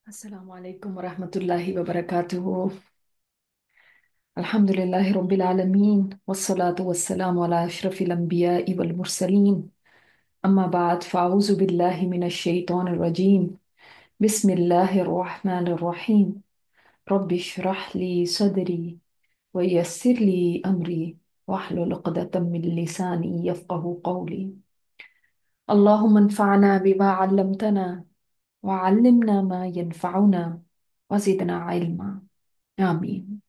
अस्सलाम वालेकुम वरहमतुल्लाहि वबरकातुहू। अल्हम्दुलिल्लाहि रब्बिल आलमीन वस्सलातु वस्सलामु अला अशरफिल अंबियाइ वल मुरसलीन। अम्मा बाद फ़ाऊज़ु बिल्लाहि मिनश शैतानिर रजीम। बिस्मिल्लाहिर रहमानिर रहीम। रब्बि इश्रह ली सदरी व यस्सिर ली अमरी वहलुल उक़दतम मिन लिसानी यफ़क़हू क़ौली। अल्लाहुम्मा अन्फ़अना बिमा अल्लमतना व अल्लिमना मा यनफ़अुना व ज़िदना इल्मा। आमीन।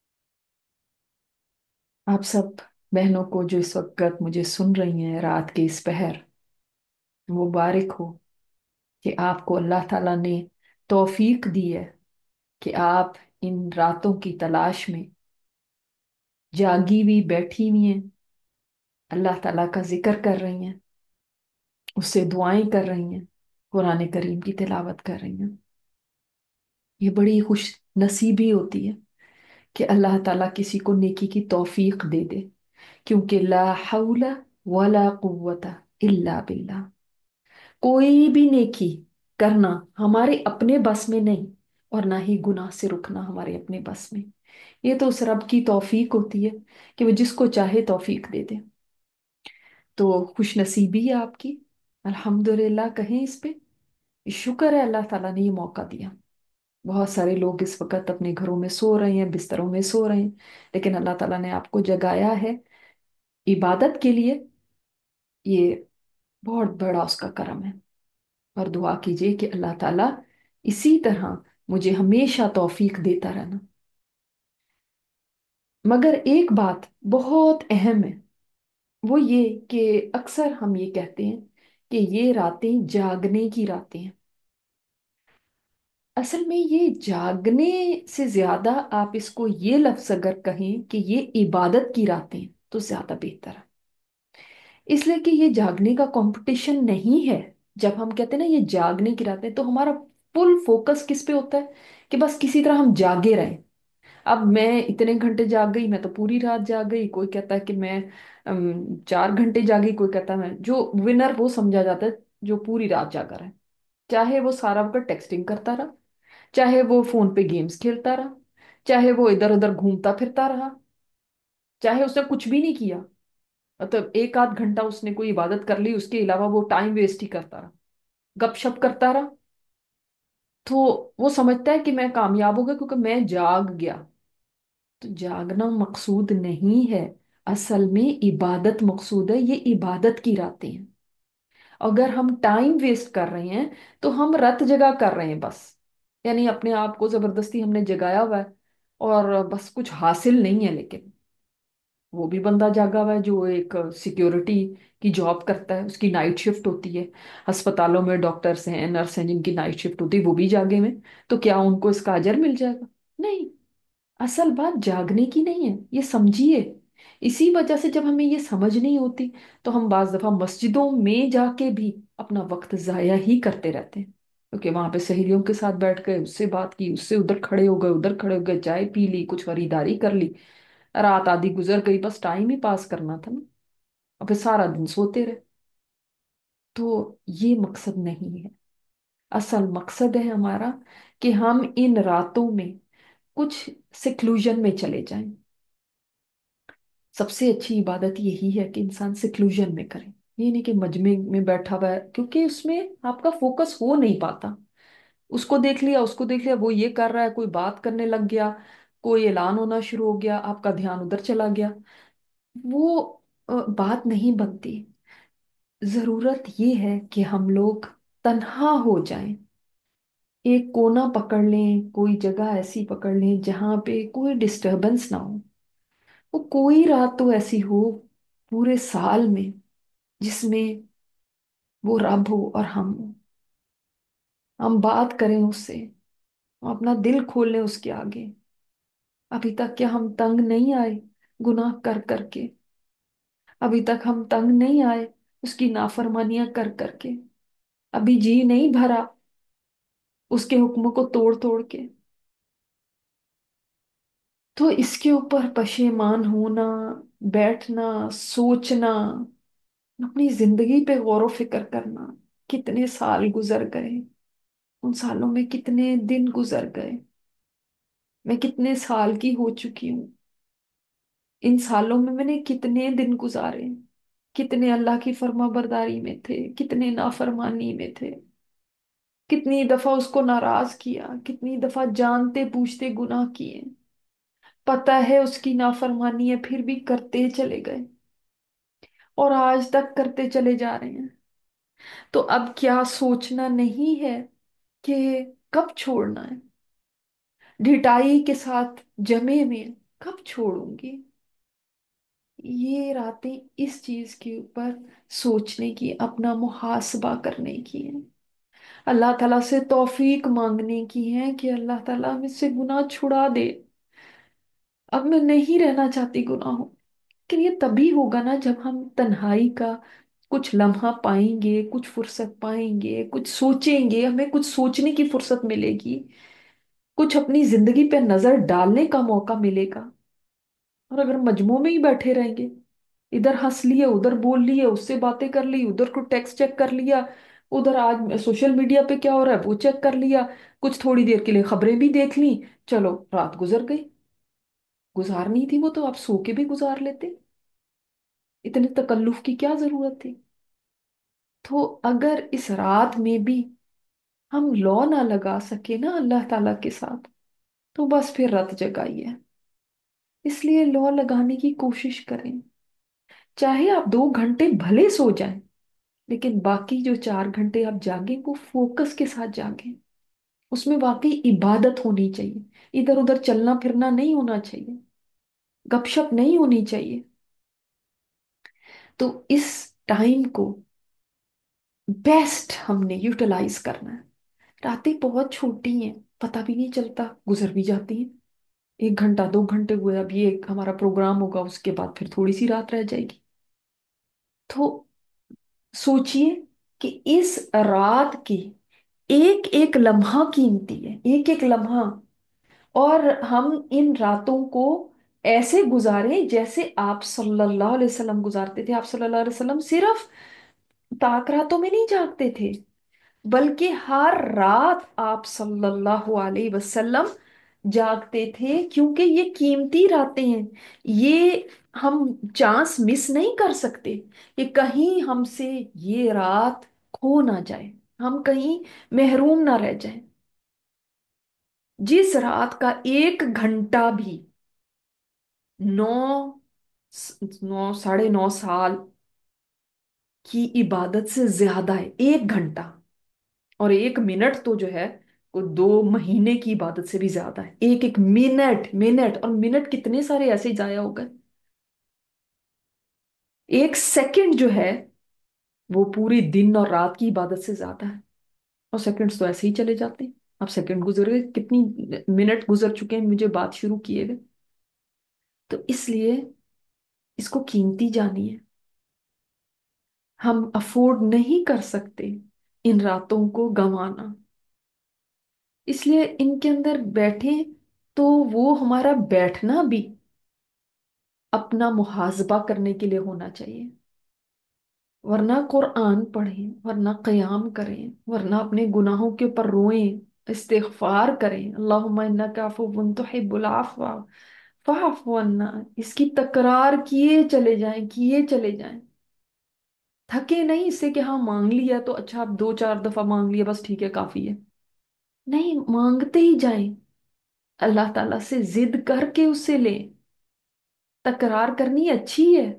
आप सब बहनों को जो इस वक्त मुझे सुन रही हैं रात के इस पहर, मुबारक हो कि आपको अल्लाह ताला ने तौफीक दी है कि आप इन रातों की तलाश में जागी हुई बैठी हुई हैं, अल्लाह ताला का जिक्र कर रही हैं, उससे दुआएं कर रही हैं, कुरान करीम की तिलावत कर रही हैं। ये बड़ी खुश नसीबी होती है कि अल्लाह ताला किसी को नेकी की तौफीक दे दे, क्योंकि ला हौला वला कुव्वता इल्ला बिल्लाह। कोई भी नेकी करना हमारे अपने बस में नहीं, और ना ही गुनाह से रुकना हमारे अपने बस में। ये तो उस रब की तौफीक होती है कि वो जिसको चाहे तौफीक दे दे। तो खुश नसीबी है आपकी। अल्हम्दुलिल्लाह कहें इस पे। शुक्र है अल्लाह ताला ने ये मौका दिया। बहुत सारे लोग इस वक्त अपने घरों में सो रहे हैं, बिस्तरों में सो रहे हैं, लेकिन अल्लाह ताला ने आपको जगाया है इबादत के लिए। ये बहुत बड़ा उसका करम है। और दुआ कीजिए कि अल्लाह ताला इसी तरह मुझे हमेशा तौफीक देता रहना। मगर एक बात बहुत अहम है, वो ये कि अक्सर हम ये कहते हैं कि ये रातें जागने की रातें हैं। असल में ये जागने से ज्यादा आप इसको ये लफ्ज अगर कहें कि ये इबादत की रातें हैं तो ज्यादा बेहतर है। इसलिए कि ये जागने का कंपटीशन नहीं है। जब हम कहते हैं ना ये जागने की रातें, तो हमारा फुल फोकस किस पे होता है कि बस किसी तरह हम जागे रहें। अब मैं इतने घंटे जाग गई, मैं तो पूरी रात जाग गई। कोई कहता है कि मैं 4 घंटे जागी, कोई कहता है मैं। जो विनर वो समझा जाता है जो पूरी रात जागा रहा है, चाहे वो सारा वक्त टेक्सटिंग करता रहा, चाहे वो फोन पे गेम्स खेलता रहा, चाहे वो इधर उधर घूमता फिरता रहा, चाहे उसने कुछ भी नहीं किया। मतलब एक आध घंटा उसने कोई इबादत कर ली, उसके अलावा वो टाइम वेस्ट ही करता रहा, गपशप करता रहा। तो वो समझता है कि मैं कामयाब हो गया क्योंकि मैं जाग गया। तो जागना मकसूद नहीं है, असल में इबादत मकसूद है। ये इबादत की रातें हैं। अगर हम टाइम वेस्ट कर रहे हैं तो हम रत जगह कर रहे हैं बस। यानी अपने आप को जबरदस्ती हमने जगाया हुआ है और बस कुछ हासिल नहीं है। लेकिन वो भी बंदा जागा हुआ है जो एक सिक्योरिटी की जॉब करता है, उसकी नाइट शिफ्ट होती है। अस्पतालों में डॉक्टर्स हैं, नर्स हैं जिनकी नाइट शिफ्ट होती है, वो भी जागे में। तो क्या उनको इसका अजर मिल जाएगा? नहीं। असल बात जागने की नहीं है, ये समझिए। इसी वजह से जब हमें ये समझ नहीं होती तो हम बाज दफा मस्जिदों में जाके भी अपना वक्त जाया ही करते रहते हैं, क्योंकि वहां पे सहेलियों के साथ बैठ गए, उससे बात की, उससे उधर खड़े हो गए, उधर खड़े हो गए, चाय पी ली, कुछ खरीदारी कर ली। रात आधी गुजर गई, बस टाइम ही पास करना था ना। और फिर सारा दिन सोते रहे। तो ये मकसद नहीं है। असल मकसद है हमारा कि हम इन रातों में कुछ सिक्लूजन में चले जाएं। सबसे अच्छी इबादत यही है कि इंसान सिक्लूजन में करे। ये नहीं कि मजमे में बैठा हुआ है, क्योंकि उसमें आपका फोकस हो नहीं पाता। उसको देख लिया, उसको देख लिया, वो ये कर रहा है, कोई बात करने लग गया, कोई ऐलान होना शुरू हो गया, आपका ध्यान उधर चला गया। वो बात नहीं बनती। जरूरत ये है कि हम लोग तन्हा हो जाएं, एक कोना पकड़ लें, कोई जगह ऐसी पकड़ लें जहां पे कोई डिस्टरबेंस ना हो। वो कोई रात तो ऐसी हो पूरे साल में जिसमें वो रब हो और हम हो। हम बात करें उससे, हम अपना दिल खोल लें उसके आगे। अभी तक क्या हम तंग नहीं आए गुनाह कर करके? अभी तक हम तंग नहीं आए उसकी नाफरमानियां कर करके? अभी जी नहीं भरा उसके हुक्म को तोड़ तोड़ के? तो इसके ऊपर पशेमान होना, बैठना, सोचना, अपनी जिंदगी पे गौर व फिक्र करना, कितने साल गुजर गए, उन सालों में कितने दिन गुजर गए, मैं कितने साल की हो चुकी हूँ, इन सालों में मैंने कितने दिन गुजारे, कितने अल्लाह की फर्मा बरदारी में थे, कितने नाफरमानी में थे, कितनी दफा उसको नाराज किया, कितनी दफा जानते बूझते गुनाह किए, पता है उसकी नाफरमानी है फिर भी करते चले गए, और आज तक करते चले जा रहे हैं। तो अब क्या सोचना नहीं है कि कब छोड़ना है, ढिठाई के साथ जमे में कब छोड़ूंगी। ये रातें इस चीज के ऊपर सोचने की, अपना मुहासबा करने की है, अल्लाह ताला से तौफीक मांगने की है कि अल्लाह ताला मुझसे गुनाह छुड़ा दे। अब मैं नहीं रहना चाहती गुनाहों, लेकिन ये तभी होगा ना जब हम तन्हाई का कुछ लम्हा पाएंगे, कुछ फुर्सत पाएंगे, कुछ सोचेंगे, हमें कुछ सोचने की फुर्सत मिलेगी, कुछ अपनी जिंदगी पे नजर डालने का मौका मिलेगा। और अगर मजमू में ही बैठे रहेंगे, इधर हंस लिए, उधर बोल लिए, उससे बातें कर ली, उधर को टेक्स्ट चेक कर लिया, उधर आज सोशल मीडिया पे क्या हो रहा है वो चेक कर लिया, कुछ थोड़ी देर के लिए खबरें भी देख ली, चलो रात गुजर गई। गुजारनी थी वो तो आप सो के भी गुजार लेते, इतने तकल्लुफ की क्या जरूरत थी। तो अगर इस रात में भी हम लौ ना लगा सके ना अल्लाह ताला के साथ, तो बस फिर रत जगाई है। इसलिए लौ लगाने की कोशिश करें, चाहे आप 2 घंटे भले सो जाएं, लेकिन बाकी जो 4 घंटे आप जागें वो फोकस के साथ जागें, उसमें वाकई इबादत होनी चाहिए, इधर उधर चलना फिरना नहीं होना चाहिए, गपशप नहीं होनी चाहिए। तो इस टाइम को बेस्ट हमने यूटिलाइज करना है। रातें बहुत छोटी हैं, पता भी नहीं चलता, गुजर भी जाती हैं। 1 घंटा 2 घंटे हुए, अब ये एक हमारा प्रोग्राम होगा, उसके बाद फिर थोड़ी सी रात रह जाएगी। तो सोचिए कि इस रात की एक एक लम्हा कीमती है, एक एक लम्हा। और हम इन रातों को ऐसे गुजारें जैसे आप सल्लल्लाहु अलैहि वसल्लम गुजारते थे। आप सल्लल्लाहु अलैहि वसल्लम सिर्फ ताक रातों में नहीं जागते थे, बल्कि हर रात आप सल्लल्लाहु अलैहि वसल्लम जागते थे, क्योंकि ये कीमती रातें हैं। ये हम चांस मिस नहीं कर सकते कि कहीं हमसे ये रात खो ना जाए, हम कहीं महरूम ना रह जाए। जिस रात का 1 घंटा भी 9 9 साढ़े 9 साल की इबादत से ज्यादा है, 1 घंटा। और 1 मिनट तो जो है वो 2 महीने की इबादत से भी ज्यादा है। एक एक मिनट, मिनट और मिनट कितने सारे ऐसे ही जाया हो गए। 1 सेकंड जो है वो पूरी दिन और रात की इबादत से ज्यादा है। और सेकंड्स तो ऐसे ही चले जाते हैं। अब सेकंड गुजर गए, कितनी मिनट गुजर चुके हैं मुझे बात शुरू किए हुए। तो इसलिए इसको कीमती जानिए, हम अफोर्ड नहीं कर सकते इन रातों को गंवाना। इसलिए इनके अंदर बैठे तो वो हमारा बैठना भी अपना मुहासबा करने के लिए होना चाहिए, वरना कुरान पढ़ें, वरना क़याम करें, वरना अपने गुनाहों के ऊपर रोएं, इस्तिग़फ़ार करें, अल्लाहुम्मा इन्नका अफ़ुव्वुन तुहिब्बुल अफ़्वा फ़अफ़ु अन्ना। इसकी तकरार किए चले जाएं, किए चले जाएं। थके नहीं इससे कि हाँ मांग लिया तो अच्छा, अब 2 4 दफा मांग लिया बस ठीक है काफी है। नहीं, मांगते ही जाएं, अल्लाह ताला से जिद करके उससे लें। तकरार करनी अच्छी है।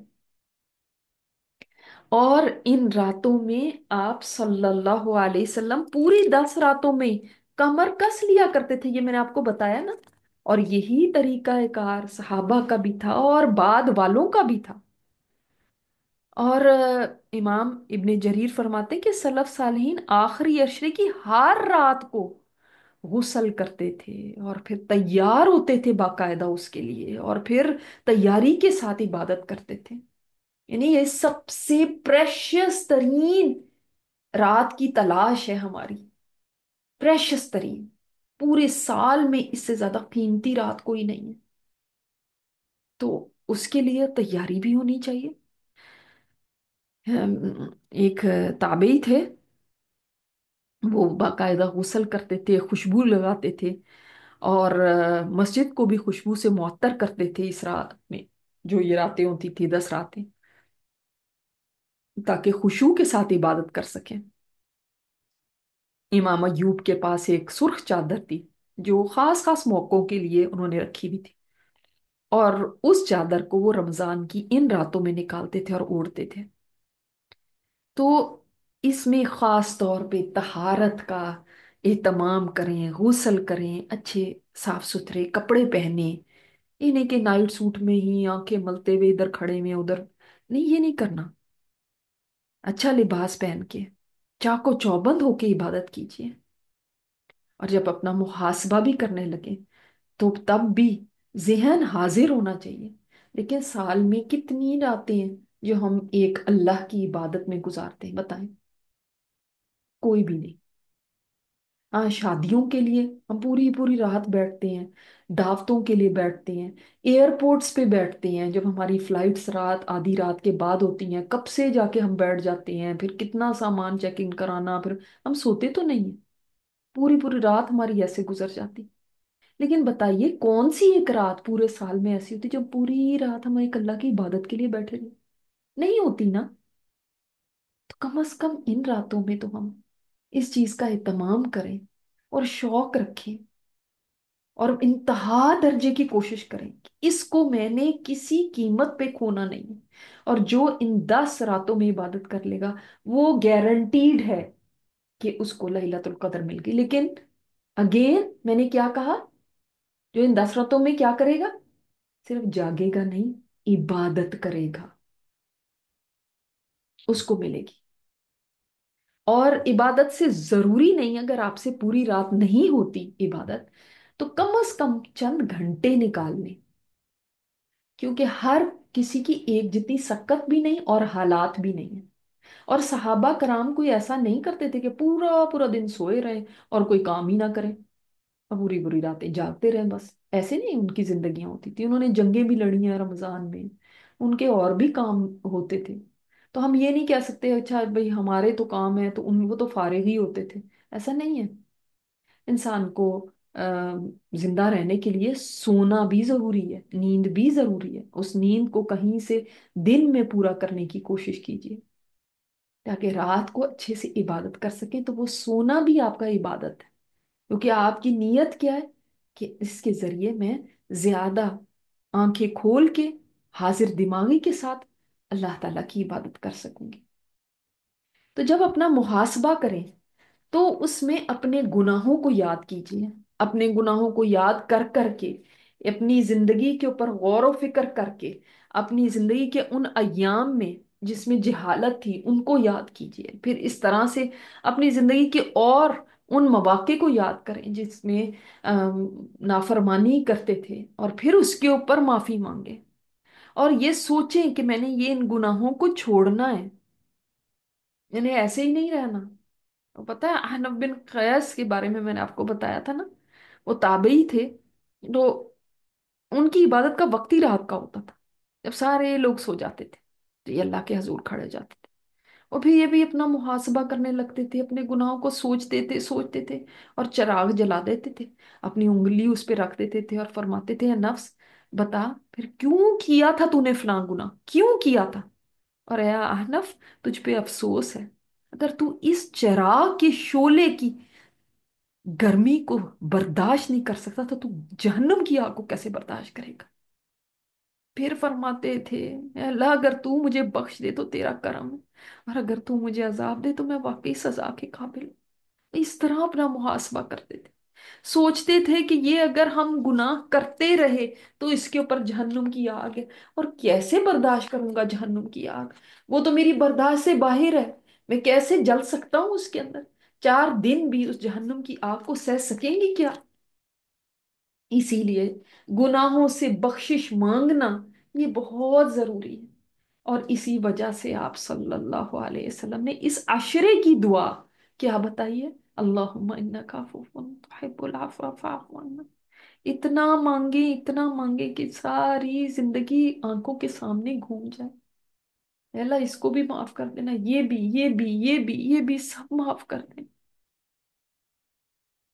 और इन रातों में आप सल्लल्लाहु अलैहि वसल्लम पूरी 10 रातों में कमर कस लिया करते थे, ये मैंने आपको बताया ना। और यही तरीका कार सहाबा का भी था और बाद वालों का भी था। और इमाम इब्ने जरीर फरमाते हैं कि सलफ सालेहीन आखिरी अशरे की हर रात को गुस्ल करते थे और फिर तैयार होते थे बाकायदा उसके लिए, और फिर तैयारी के साथ इबादत करते थे। यानी ये सबसे प्रेशियस तरीन रात की तलाश है हमारी, प्रेशियस तरीन। पूरे साल में इससे ज्यादा कीमती रात कोई नहीं है। तो उसके लिए तैयारी भी होनी चाहिए। एक ताबेई थे, वो बाकायदा गुस्ल करते थे, खुशबू लगाते थे, और मस्जिद को भी खुशबू से मुअत्तर करते थे इस रात में, जो ये रातें होती थी, 10 रातें, ताकि खुशू के साथ इबादत कर सकें। इमाम अयूब के पास एक सुर्ख चादर थी, जो खास खास मौकों के लिए उन्होंने रखी हुई थी, और उस चादर को वो रमजान की इन रातों में निकालते थे और ओढ़ते थे। तो इसमें खास तौर पे तहारत का एहतमाम करें, गुस्ल करें, अच्छे साफ सुथरे कपड़े पहने। इन्हें के नाइट सूट में ही आंखें मलते हुए इधर खड़े में उधर, नहीं, ये नहीं करना। अच्छा लिबास पहन के चाको चौबंद होके इबादत कीजिए। और जब अपना मुहासबा भी करने लगे, तो तब भी जहन हाजिर होना चाहिए। लेकिन साल में कितनी रातें हैं जो हम एक अल्लाह की इबादत में गुजारते हैं, बताएं? कोई भी नहीं। हाँ, शादियों के लिए हम पूरी पूरी रात बैठते हैं, दावतों के लिए बैठते हैं, एयरपोर्ट्स पे बैठते हैं, जब हमारी फ्लाइट्स रात आधी रात के बाद होती हैं, कब से जाके हम बैठ जाते हैं, फिर कितना सामान चेक इन कराना, फिर हम सोते तो नहीं है, पूरी पूरी रात हमारी ऐसे गुजर जाती। लेकिन बताइए, कौन सी एक रात पूरे साल में ऐसी होती जब पूरी रात हम एक अल्लाह की इबादत के लिए बैठे रहे? नहीं होती ना। तो कम से कम इन रातों में तो हम इस चीज का एहतमाम करें और शौक रखें, और इंतहा दर्जे की कोशिश करें कि इसको मैंने किसी कीमत पे खोना नहीं है। और जो इन 10 रातों में इबादत कर लेगा, वो गारंटीड है कि उसको लैलतुल कदर मिल गई। लेकिन अगेन मैंने क्या कहा, जो इन 10 रातों में क्या करेगा, सिर्फ जागेगा नहीं, इबादत करेगा, उसको मिलेगी। और इबादत से जरूरी नहीं, अगर आपसे पूरी रात नहीं होती इबादत, तो कम से कम चंद घंटे निकाल लें। क्योंकि हर किसी की एक जितनी सकत भी नहीं और हालात भी नहीं है। और सहाबा कराम कोई ऐसा नहीं करते थे कि पूरा पूरा दिन सोए रहे और कोई काम ही ना करें, और पूरी पूरी रातें जागते रहे, बस ऐसे नहीं उनकी जिंदगियां होती थी। उन्होंने जंगें भी लड़ी हैं रमजान में, उनके और भी काम होते थे। तो हम ये नहीं कह सकते अच्छा भाई हमारे तो काम है तो उन वो तो फारिग ही होते थे, ऐसा नहीं है। इंसान को अ, जिंदा रहने के लिए सोना भी जरूरी है, नींद भी जरूरी है। उस नींद को कहीं से दिन में पूरा करने की कोशिश कीजिए, ताकि रात को अच्छे से इबादत कर सकें। तो वो सोना भी आपका इबादत है, क्योंकि आपकी नीयत क्या है कि इसके जरिए मैं ज्यादा आंखें खोल के हाजिर दिमागी के साथ अल्लाह ताला की इबादत कर सकूंगी। तो जब अपना मुहासबा करें, तो उसमें अपने गुनाहों को याद कीजिए। अपने गुनाहों को याद कर करके, अपनी जिंदगी के ऊपर गौर व फिक्र करके, अपनी जिंदगी के उन अय्याम में जिसमें जहालत थी उनको याद कीजिए। फिर इस तरह से अपनी जिंदगी के और उन मौके को याद करें जिसमें नाफरमानी करते थे, और फिर उसके ऊपर माफी मांगे। और ये सोचें कि मैंने ये इन गुनाहों को छोड़ना है, मैंने ऐसे ही नहीं रहना। तो पता है अहनफ बिन कयस के बारे में मैंने आपको बताया था ना, वो ताबई थे। तो उनकी इबादत का वक्त ही रात का होता था, जब सारे लोग सो जाते थे तो ये अल्लाह के हजूर खड़े हो जाते थे। और फिर ये भी अपना मुहासबा करने लगते थे, अपने गुनाहों को सोचते थे, और चिराग जला देते थे, अपनी उंगली उस पे रख देते थे और फरमाते थे, नफ्स बता, फिर क्यों किया था तूने फलां गुनाह, क्यों किया था? और ए अहनफ, तुझ पे अफसोस है, अगर तू इस चिराग के शोले की गर्मी को बर्दाश्त नहीं कर सकता तो तू जहन्नुम की आग को कैसे बर्दाश्त करेगा? फिर फरमाते थे, "ए अल्लाह, अगर तू मुझे बख्श दे तो तेरा करम है, और अगर तू मुझे अजाब दे तो मैं वाकई सजा के काबिल हूं।" इस तरह अपना मुहासबा करते थे। सोचते थे कि ये अगर हम गुनाह करते रहे तो इसके ऊपर जहन्नुम की आग है, और कैसे बर्दाश्त करूंगा जहन्नुम की आग, वो तो मेरी बर्दाश्त से बाहर है, मैं कैसे जल सकता हूँ उसके अंदर? 4 दिन भी उस जहन्नुम की आग को सह सकेंगी क्या? इसीलिए गुनाहों से बख्शिश मांगना ये बहुत जरूरी है। और इसी वजह से आप सल्लल्लाहु अलैहि वसल्लम ने इस अशरे की दुआ क्या बताइए, अल्लाहुम्मा इन्नका अफुव्वुन तुहिब्बुल अफ़्व फ़अफ़ु अन्ना। इतना मांगे कि सारी जिंदगी आंखों के सामने घूम जाए। अल्लाह, इसको भी माफ कर देना, ये भी, ये भी, ये भी, ये भी सब माफ कर देना।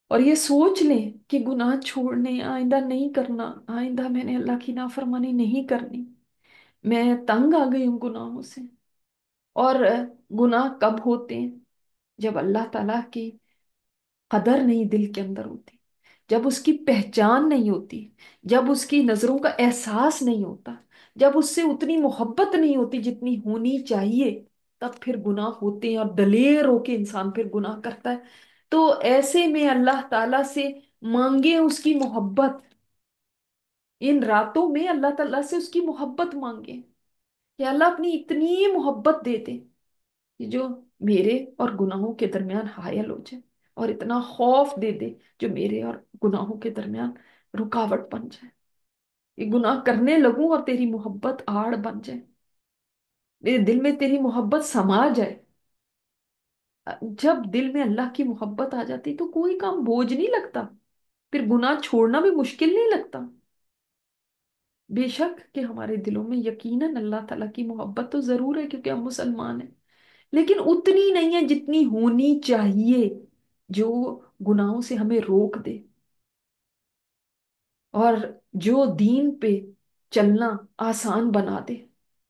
और ये सोच लें कि गुनाह छोड़ने, आइंदा नहीं करना, आइंदा मैंने अल्लाह की नाफरमानी नहीं करनी, मैं तंग आ गई हूँ गुनाहों से। और गुनाह कब होते हैं? जब अल्लाह ताला की कदर नहीं दिल के अंदर होती, जब उसकी पहचान नहीं होती, जब उसकी नजरों का एहसास नहीं होता, जब उससे उतनी मोहब्बत नहीं होती जितनी होनी चाहिए, तब फिर गुनाह होते हैं और दलेर होके इंसान फिर गुनाह करता है। तो ऐसे में अल्लाह ताला से मांगे उसकी मोहब्बत, इन रातों में अल्लाह ताला से उसकी मोहब्बत मांगे कि अल्लाह अपनी इतनी मोहब्बत दे दे कि जो मेरे और गुनाहों के दरमियान हायल हो जाए, और इतना खौफ दे दे जो मेरे और गुनाहों के दरमियान रुकावट बन जाए। ये गुनाह करने लगूं और तेरी मोहब्बत आड़ बन जाए, मेरे दिल में तेरी मोहब्बत समा जाए। जब दिल में अल्लाह की मोहब्बत आ जाती तो कोई काम बोझ नहीं लगता, फिर गुनाह छोड़ना भी मुश्किल नहीं लगता। बेशक कि हमारे दिलों में यकीनन अल्लाह ताला की मोहब्बत तो जरूर है क्योंकि हम मुसलमान हैं, लेकिन उतनी नहीं है जितनी होनी चाहिए, जो गुनाहों से हमें रोक दे और जो दीन पे चलना आसान बना दे।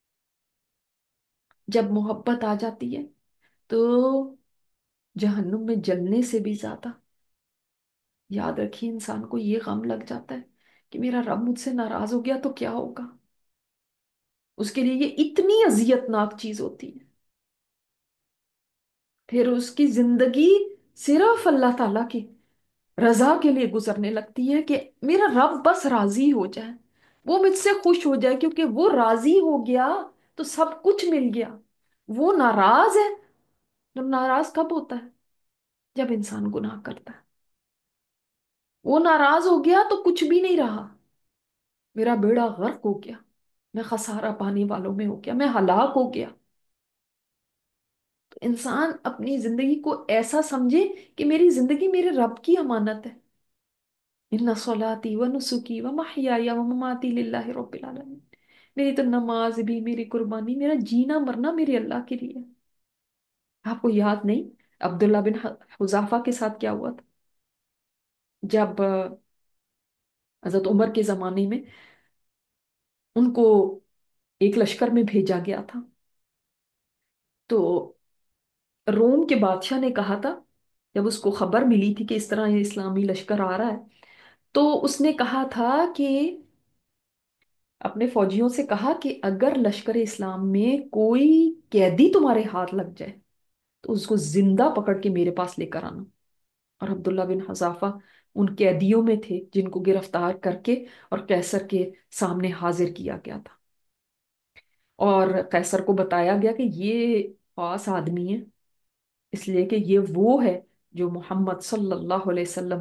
जब मोहब्बत आ जाती है तो जहन्नुम में जलने से भी ज्यादा, याद रखिए, इंसान को ये गम लग जाता है कि मेरा रब मुझसे नाराज हो गया तो क्या होगा। उसके लिए ये इतनी अजियतनाक चीज होती है। फिर उसकी जिंदगी सिर्फ अल्लाह ताला की रजा के लिए गुजरने लगती है कि मेरा रब बस राजी हो जाए, वो मुझसे खुश हो जाए, क्योंकि वो राजी हो गया तो सब कुछ मिल गया। वो नाराज है, तो नाराज कब होता है? जब इंसान गुनाह करता है। वो नाराज हो गया तो कुछ भी नहीं रहा, मेरा बेड़ा गर्क हो गया, मैं खसारा पाने वालों में हो गया, मैं हलाक हो गया। तो इंसान अपनी जिंदगी को ऐसा समझे कि मेरी जिंदगी मेरे रब की अमानत है। इन्ना सलाती व नुसुकी व महयाया व ममाती लिल्लाहि रब्बिल आलमीन। मेरी तो नमाज भी, मेरी कुर्बानी, मेरा जीना मरना मेरे अल्लाह के लिए है। आपको याद नहीं अब्दुल्ला बिन हुजाफा के साथ क्या हुआ था? जब हजरत उमर के जमाने में उनको एक लश्कर में भेजा गया था, तो रोम के बादशाह ने कहा था, जब उसको खबर मिली थी कि इस तरह ये इस्लामी लश्कर आ रहा है, तो उसने कहा था कि अपने फौजियों से कहा कि अगर लश्कर इस्लाम में कोई कैदी तुम्हारे हाथ लग जाए तो उसको जिंदा पकड़ के मेरे पास लेकर आना। और अब्दुल्ला बिन हजाफा उन कैदियों में थे जिनको गिरफ्तार करके और कैसर के सामने हाजिर किया गया था। और कैसर को बताया गया कि ये खास आदमी है, इसलिए कि ये वो है जो मोहम्मद सल्लल्लाहु अलैहि वसल्लम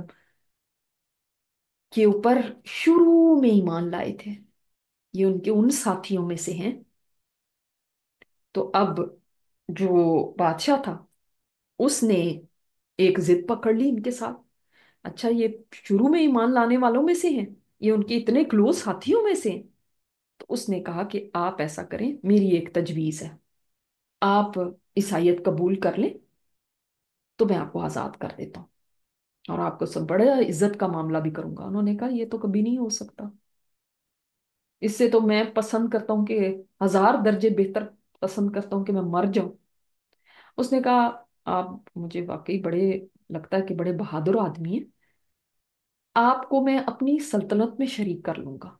के ऊपर शुरू में ईमान लाए थे, ये उनके उन साथियों में से हैं। तो अब जो बादशाह था उसने एक जिद पकड़ ली इनके साथ। अच्छा, ये शुरू में ईमान लाने वालों में से हैं, ये उनके इतने क्लोज साथियों में से हैं। तो उसने कहा कि आप ऐसा करें, मेरी एक तजवीज है, आप ईसाइयत कबूल कर लें तो मैं आपको आजाद कर देता हूँ, और आपको सब बड़े इज्जत का मामला भी करूंगा। उन्होंने कहा ये तो कभी नहीं हो सकता, इससे तो मैं पसंद करता हूँ कि 1000 दर्जे बेहतर पसंद करता हूँ कि मैं मर जाऊं। उसने कहा आप मुझे वाकई बड़े लगता है कि बड़े बहादुर आदमी हैं, आपको मैं अपनी सल्तनत में शरीक कर लूंगा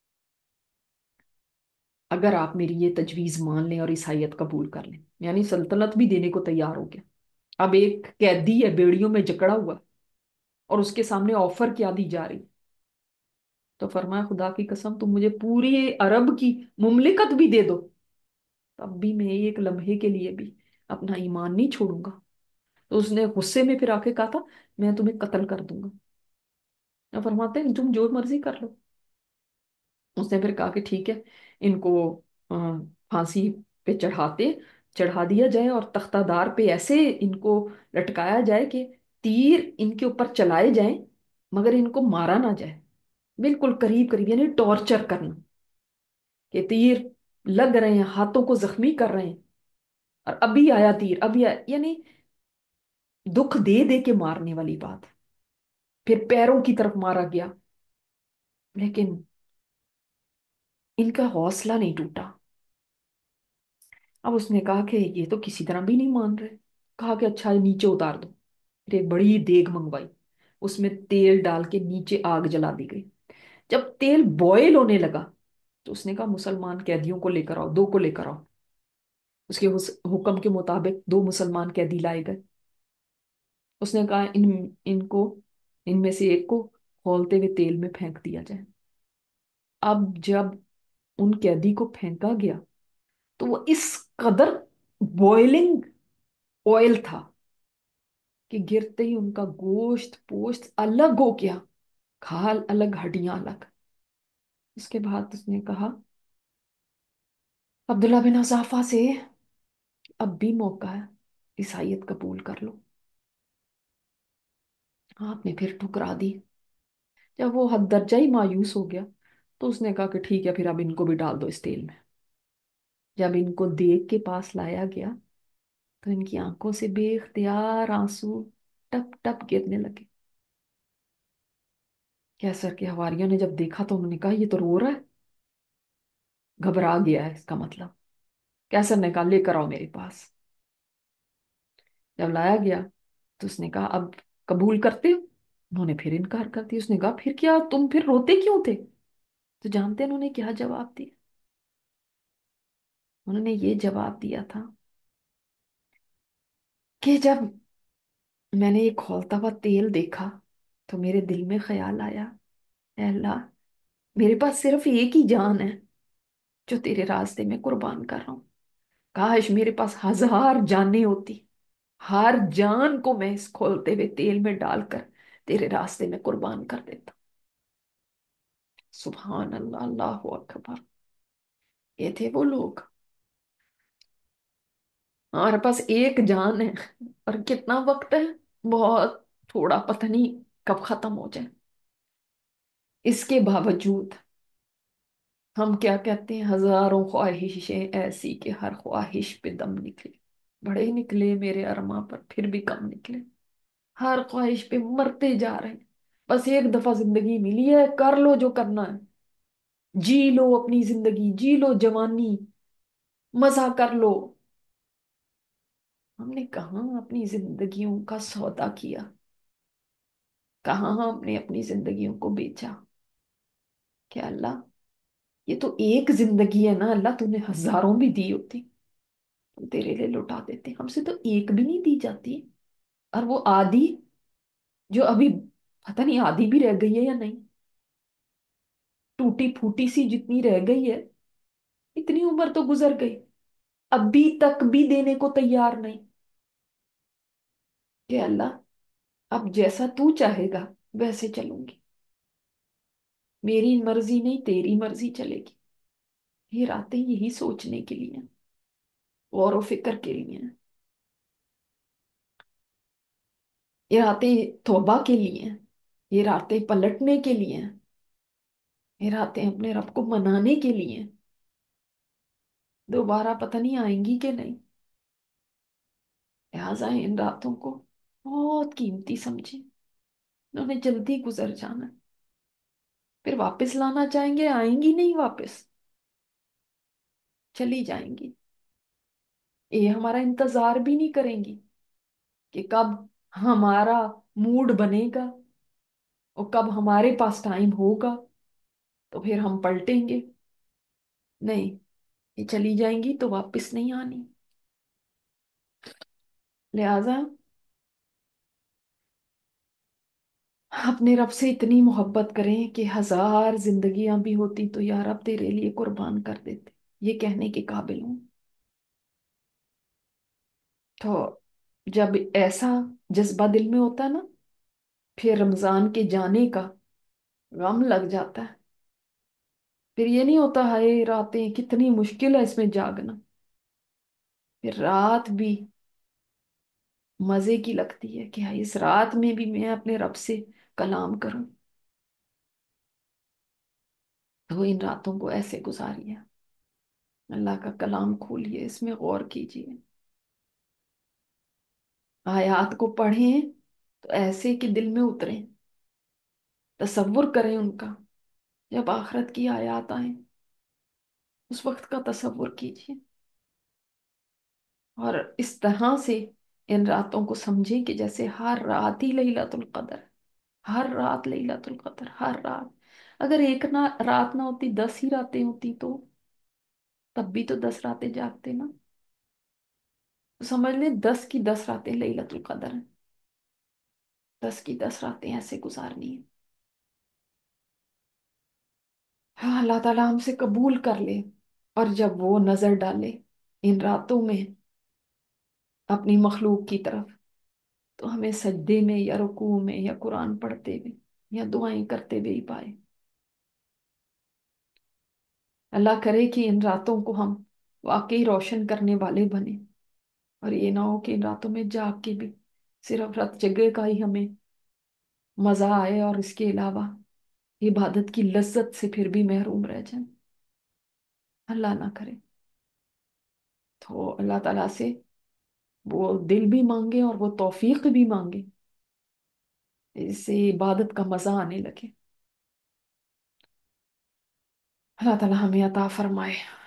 अगर आप मेरी ये तजवीज मान लें और ईसाइयत कबूल कर लें। यानी सल्तनत भी देने को तैयार हो गया। अब एक कैदी है बेड़ियों में जकड़ा हुआ, और उसके सामने ऑफर क्या दी जा रही। तो फरमाया खुदा की कसम तुम मुझे पूरी अरब की मुमलिकत भी दे दो, तब भी मैं एक लम्हे के लिए भी अपना ईमान नहीं छोड़ूंगा। तो उसने गुस्से में फिर आके कहा था मैं तुम्हें कत्ल कर दूंगा। तो फरमाते हैं तुम जो मर्जी कर लो। उसने फिर कहा कि ठीक है, इनको अ, फांसी पे चढ़ा दिया जाए और तख्तादार पे ऐसे इनको लटकाया जाए कि तीर इनके ऊपर चलाए जाएं, मगर इनको मारा ना जाए। बिल्कुल करीब करीब, यानी टॉर्चर करना, कि तीर लग रहे हैं, हाथों को जख्मी कर रहे हैं, और अभी आया तीर, अभी आया, यानी दुख दे दे के मारने वाली बात। फिर पैरों की तरफ मारा गया, लेकिन इनका हौसला नहीं टूटा। अब उसने कहा कि ये तो किसी तरह भी नहीं मान रहे। कहा कि अच्छा, ये नीचे उतार दो। फिर एक बड़ी देग मंगवाई, उसमें तेल डाल के नीचे आग जला दी गई। जब तेल बॉयल होने लगा तो उसने कहा मुसलमान कैदियों को लेकर आओ, दो को लेकर आओ। उसके हुक्म के मुताबिक दो मुसलमान कैदी लाए गए। उसने कहा इनको इनमें से एक को खौलते हुए तेल में फेंक दिया जाए। अब जब उन कैदी को फेंका गया तो वो इस कदर बॉइलिंग ऑयल था कि गिरते ही उनका गोश्त पोश्त अलग हो गया, खाल अलग हड्डियां अलग। उसके बाद उसने कहा अब्दुल्ला बिन अजाफा से अब भी मौका है, ईसाइयत कबूल कर लो। आपने फिर ठुकरा दी। जब वो हद दर्जा ही मायूस हो गया तो उसने कहा कि ठीक है, फिर अब इनको भी डाल दो इस तेल में। जब इनको देग के पास लाया गया तो इनकी आंखों से बेख्तियार आंसू टप टप गिरने लगे। कैसर के हवारियों ने जब देखा तो उन्होंने कहा ये तो रो रहा है, घबरा गया है इसका मतलब। कैसर ने कहा लेकर आओ मेरे पास। जब लाया गया तो उसने कहा अब कबूल करते हो। उन्होंने फिर इनकार कर दिया। उसने कहा फिर क्या, तुम फिर रोते क्यों थे? तो जानते हैं उन्होंने क्या जवाब दिया? उन्होंने ये जवाब दिया था कि जब मैंने ये खौलता हुआ तेल देखा तो मेरे दिल में ख्याल आया, "ऐ अल्लाह, मेरे पास सिर्फ एक ही जान है जो तेरे रास्ते में कुर्बान कर रहा हूँ। काश मेरे पास 1000 जानें होती, हर जान को मैं इस खौलते हुए तेल में डालकर तेरे रास्ते में कुर्बान कर देता।" सुभान अल्लाह, अल्लाह अकबर। ये थे वो लोग। हमारे पास एक जान है और कितना वक्त है, बहुत थोड़ा, पता नहीं कब खत्म हो जाए। इसके बावजूद हम क्या कहते हैं, हजारों ख्वाहिशें ऐसी कि हर ख्वाहिश पे दम निकले। बड़े निकले मेरे अरमा पर फिर भी कम निकले। हर ख्वाहिश पे मरते जा रहे हैं। बस एक दफा जिंदगी मिली है, कर लो जो करना है। जी लो अपनी जिंदगी, जी लो जवानी, मजा कर लो। हमने कहाँ अपनी जिंदगियों का सौदा किया, कहाँ हमने अपनी जिंदगियों को बेचा? क्या अल्लाह, ये तो एक जिंदगी है ना अल्लाह, तूने हजारों भी दी होती तो तेरे लिए लुटा देते। हमसे तो एक भी नहीं दी जाती। और वो आधी जो अभी पता नहीं आधी भी रह गई है या नहीं, टूटी फूटी सी जितनी रह गई है, इतनी उम्र तो गुजर गई, अभी तक भी देने को तैयार नहीं। कि अल्लाह, अब जैसा तू चाहेगा वैसे चलूंगी, मेरी मर्जी नहीं तेरी मर्जी चलेगी। ये रातें यही सोचने के लिए हैं, गौर व फिक्र के लिए हैं। ये रातें तौबा के लिए हैं, ये रातें पलटने के लिए हैं, ये रातें अपने रब को मनाने के लिए हैं। दोबारा पता नहीं आएंगी कि नहीं। लिहाजा इन रातों को बहुत कीमती समझे। उन्होंने जल्दी गुजर जाना, फिर वापस लाना चाहेंगे, आएंगी नहीं वापस, चली जाएंगी। ये हमारा इंतजार भी नहीं करेंगी कि कब हमारा मूड बनेगा और कब हमारे पास टाइम होगा तो फिर हम पलटेंगे। नहीं, ये चली जाएंगी तो वापस नहीं आनी। लिहाजा अपने रब से इतनी मोहब्बत करें कि 1000 जिंदगियां भी होती तो यार अब तेरे लिए कुर्बान कर देते, ये कहने के काबिल हूं। तो जब ऐसा जज्बा दिल में होता है ना, फिर रमजान के जाने का गम लग जाता है। फिर ये नहीं होता हाय रातें कितनी मुश्किल है इसमें जागना, फिर रात भी मजे की लगती है कि हाय इस रात में भी मैं अपने रब से कलाम करूं। तो इन रातों को ऐसे गुजारिए, अल्लाह का कलाम खोलिए, इसमें गौर कीजिए, आयात को पढ़ें तो ऐसे कि दिल में उतरे। तसव्वुर करें उनका, जब आखिरत की आयत आए उस वक्त का तसव्वुर कीजिए, और इस तरह से इन रातों को समझें कि जैसे हर रात ही लैलतुल कदर, हर रात लैलतुल कदर, हर रात। अगर एक ना रात ना होती, 10 ही रातें होती तो तब भी तो 10 रातें जागते ना। तो समझ ले 10 की 10 रातें लैलतुल कदर हैं, 10 की 10 रातें ऐसे गुजारनी है। हाँ, अल्लाह ताला हमसे कबूल कर ले। और जब वो नजर डाले इन रातों में अपनी मखलूक की तरफ, तो हमें सजदे में या रुकू में या कुरान पढ़ते हुए या दुआएं करते हुए ही पाए। अल्लाह करे कि इन रातों को हम वाकई रोशन करने वाले बने, और ये ना हो कि इन रातों में जाग के भी सिर्फ रात जगह का ही हमें मजा आए, और इसके अलावा इबादत की लज्जत से फिर भी महरूम रह जाए। अल्लाह ना करे। तो अल्लाह ताला से वो दिल भी मांगे और वो तौफीक भी मांगे, इससे इबादत का मजा आने लगे। अल्लाह ताला हमें अता फरमाए।